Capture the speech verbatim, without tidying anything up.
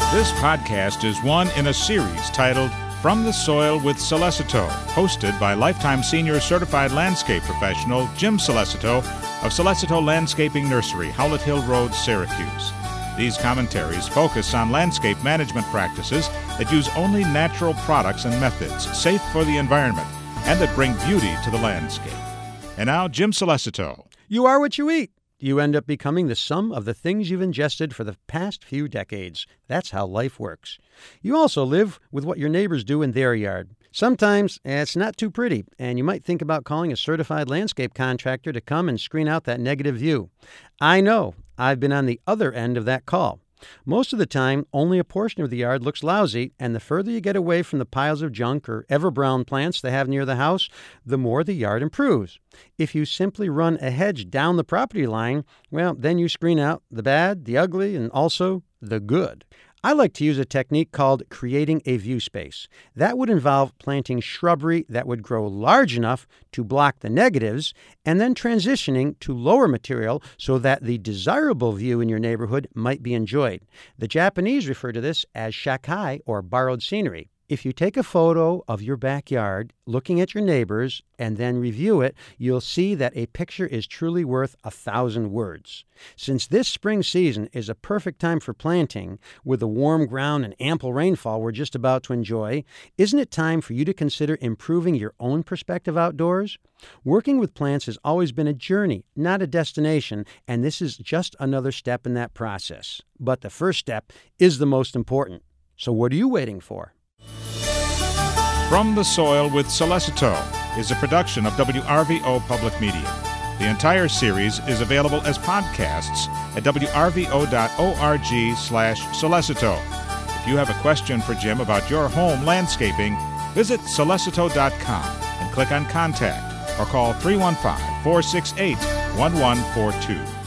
This podcast is one in a series titled From the Soil with Solicito, hosted by lifetime senior certified landscape professional Jim Solicito of Solicito Landscaping Nursery, Howlett Hill Road, Syracuse. These commentaries focus on landscape management practices that use only natural products and methods, safe for the environment, and that bring beauty to the landscape. And now, Jim Solicito. You are what you eat. You end up becoming the sum of the things you've ingested for the past few decades. That's how life works. You also live with what your neighbors do in their yard. Sometimes it's not too pretty, and you might think about calling a certified landscape contractor to come and screen out that negative view. I know. I've been on the other end of that call. Most of the time, only a portion of the yard looks lousy, and the further you get away from the piles of junk or ever-brown plants they have near the house, the more the yard improves. If you simply run a hedge down the property line, well, then you screen out the bad, the ugly, and also the good. I like to use a technique called creating a view space. That would involve planting shrubbery that would grow large enough to block the negatives and then transitioning to lower material so that the desirable view in your neighborhood might be enjoyed. The Japanese refer to this as shakai, or borrowed scenery. If you take a photo of your backyard, looking at your neighbors, and then review it, you'll see that a picture is truly worth a thousand words. Since this spring season is a perfect time for planting, with the warm ground and ample rainfall we're just about to enjoy, isn't it time for you to consider improving your own perspective outdoors? Working with plants has always been a journey, not a destination, and this is just another step in that process. But the first step is the most important. So what are you waiting for? From the Soil with Solicito is a production of W R V O Public Media. The entire series is available as podcasts at w r v o dot org slash solicito. If you have a question for Jim about your home landscaping, visit solicito dot com and click on Contact or call three one five, four six eight, one one four two.